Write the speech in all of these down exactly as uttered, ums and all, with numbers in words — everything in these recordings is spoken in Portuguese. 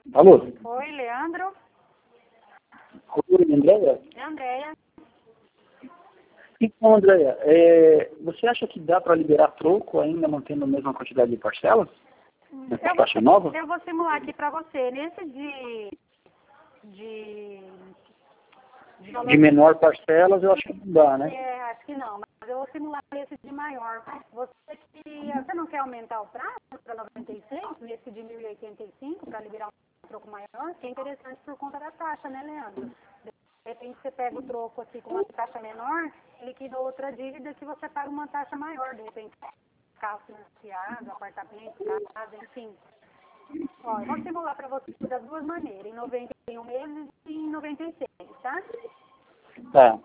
Alô? Oi, Leandro. Oi, Andréia? É Andréia. Então, Andréia, é, você acha que dá para liberar troco ainda mantendo a mesma quantidade de parcelas? Nessa Eu taxa vou, nova? eu vou simular aqui para você. Nesse de... De... De, valor De menor parcelas, eu acho que não dá, né? É, acho que não, mas eu vou simular esse de maior. Você queria, você não quer aumentar o prazo para noventa e seis, nesse de mil e oitenta e cinco, para liberar um troco maior? Que é interessante por conta da taxa, né, Leandro? De repente você pega o troco aqui com uma taxa menor e liquida outra dívida que você paga uma taxa maior, de repente carro financiado, apartamento, casa, enfim. Ó, eu vou simular para você das duas maneiras, em noventa e um meses e em noventa e seis, tá? Tá.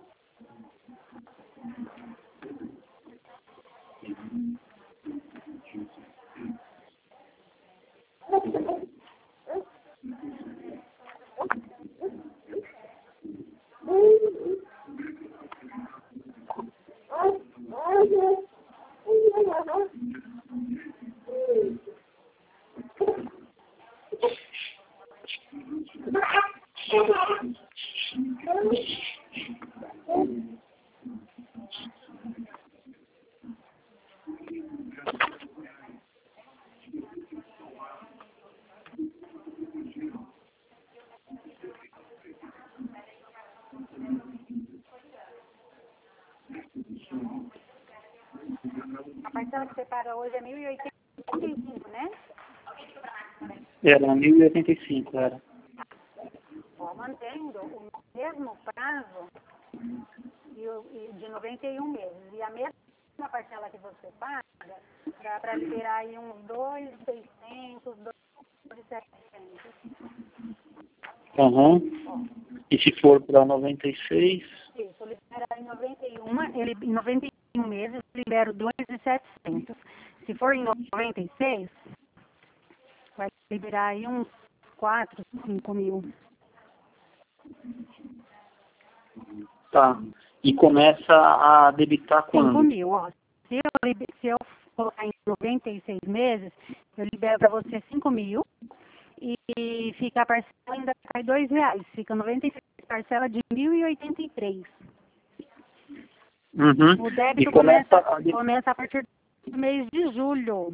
A parcela que você paga hoje é mil e oitenta e cinco, né? Era mil e oitenta e cinco, era. Ó, mantendo o mesmo prazo e o- e de noventa e um meses. E a mesma parcela que você paga, dá para liberar aí uns dois mil e seiscentos, dois mil e setecentos. Aham. E se for para noventa e seis? Isso, liberar em noventa e um, ele, em noventa e um meses, eu libero dois mil e setecentos. Se for em noventa e seis, vai liberar aí uns quatro, cinco mil. Tá. E começa a debitar cinco quando? mil, ó. Se eu, liber- se eu colocar em noventa e seis meses, eu libero para você cinco mil e fica a parcela ainda cai dois reais. Fica noventa e seis parcela de mil e oitenta e três. Uhum. O E débito começa começa, a... de- começa a partir do mês de julho.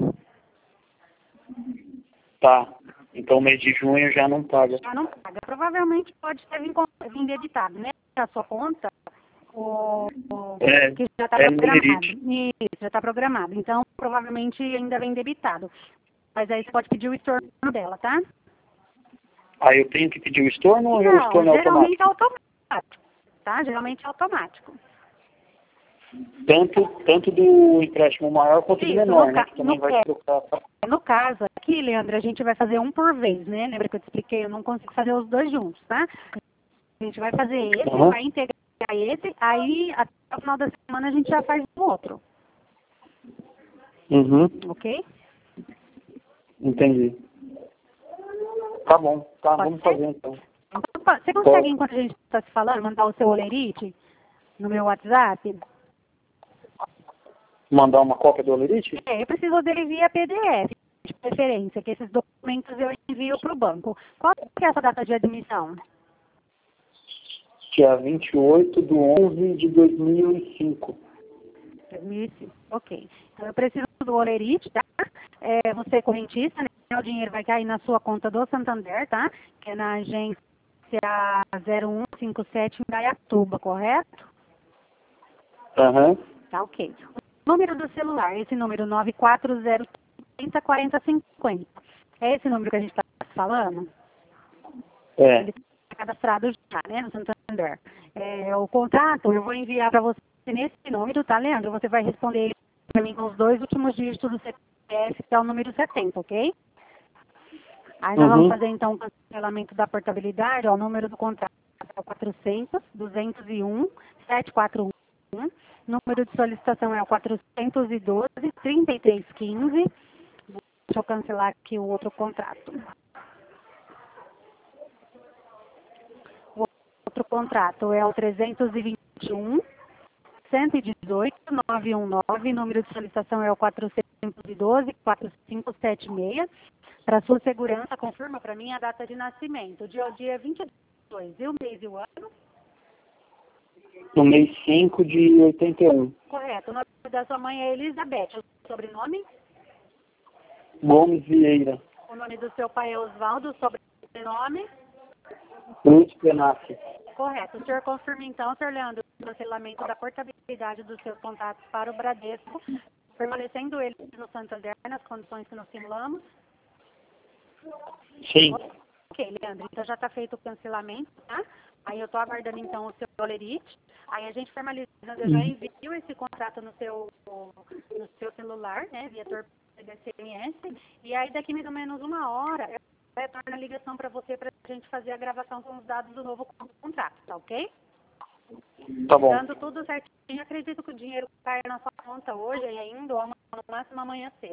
Tá. Então o mês de junho já não paga. Já não paga. Provavelmente pode ter vindo vindo debitado, né? A sua conta, o, o- É, que já está é no programado. limite. Isso, já está programado. Então, provavelmente ainda vem debitado. Mas aí você pode pedir o estorno dela, tá? Aí eu tenho que pedir o estorno ou o Não, estorno é geralmente é automático? automático, tá? Geralmente é automático. Tanto, tanto do empréstimo maior quanto do Isso, menor, no, né? ca Que no, também vai é, trocar. no caso aqui, Leandro, a gente vai fazer um por vez, né? Lembra que eu te expliquei? Eu não consigo fazer os dois juntos, tá? A gente vai fazer esse, Uhum. vai integrar esse, aí até o final da semana a gente já faz o outro, Uhum. ok? Entendi. Tá bom. Tá, Pode vamos ser? fazer então. Então, você consegue, Pode enquanto a gente está se falando, mandar o seu olerite no meu WhatsApp? mandar uma cópia do Olerite? É, eu preciso dele via P D F, de preferência, que esses documentos eu envio para o banco. Qual que é essa data de admissão? Dia vinte e oito de onze de dois mil e cinco. dois mil e cinco, ok. Então eu preciso do olerite, tá? É, você é correntista, né? O dinheiro vai cair na sua conta do Santander, tá? Que é na agência zero um cinco sete em Gaiatuba, correto? Aham. Tá, ok. O número do celular, esse número nove quatro zero três zero quatro zero cinco zero. É esse número que a gente está falando? É. Ele está cadastrado já, né, no Santander. É, o contrato eu vou enviar para você nesse número, tá, Leandro? Você vai responder ele para mim com os dois últimos dígitos do C P F, que é o número setenta, ok? Aí nós Uhum. vamos fazer então o cancelamento da portabilidade, ó, o número do contrato é o quatrocentos, duzentos e um, setecentos e quarenta e um, número de solicitação é o quatrocentos e doze, trinta e três quinze. Deixa eu cancelar aqui o outro contrato. O outro contrato é o trezentos e vinte e um, cento e dezoito, novecentos e dezenove, número de solicitação é o quatrocentos e doze, quatro cinco sete seis. Para sua segurança, confirma para mim a data de nascimento. O dia, o dia vinte e dois, e o mês e o ano? No mês cinco de oitenta e um. Correto. O nome da sua mãe é Elizabeth. O sobrenome? Gomes Vieira. O nome do seu pai é Oswaldo. O sobrenome? Lúcio Benassi. Correto. O senhor confirma então, senhor Leandro, o cancelamento da portabilidade dos seus contatos para o Bradesco, permanecendo ele no Santander nas condições que nós simulamos? Sim. Ok, Leandro, então já está feito o cancelamento, tá? Aí eu estou aguardando então o seu Dolerite. Aí a gente formalizando, eu já envio esse contrato no seu, no seu celular, né, via torpedo S M S. E aí daqui mais ou menos uma hora, eu retorno a ligação para você para a gente fazer a gravação com os dados do novo contrato, tá ok? Tá bom. Dando tudo certinho, acredito que o dinheiro caia na sua conta hoje e ainda, ou no máximo amanhã cedo.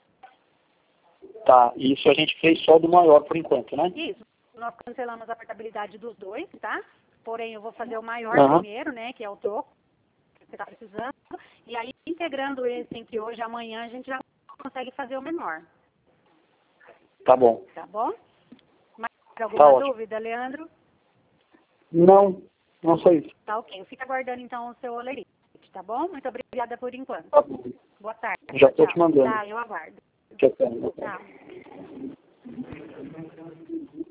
Tá, isso a gente fez só do maior por enquanto, né? Isso. Nós cancelamos a portabilidade dos dois, tá? Porém, eu vou fazer o maior Uhum. primeiro, né? Que é o troco que você está precisando. E aí, integrando esse entre hoje e amanhã, a gente já consegue fazer o menor. Tá bom. Tá bom? Mais Tá alguma ótimo. dúvida, Leandro? Não, não só isso. Tá ok. Eu fico aguardando, então, o seu olerite, tá bom? Muito obrigada por enquanto. Tá bom. Boa tarde. Já tô Tchau. te mandando. Tá, eu aguardo. Tchau, tchau. Tá.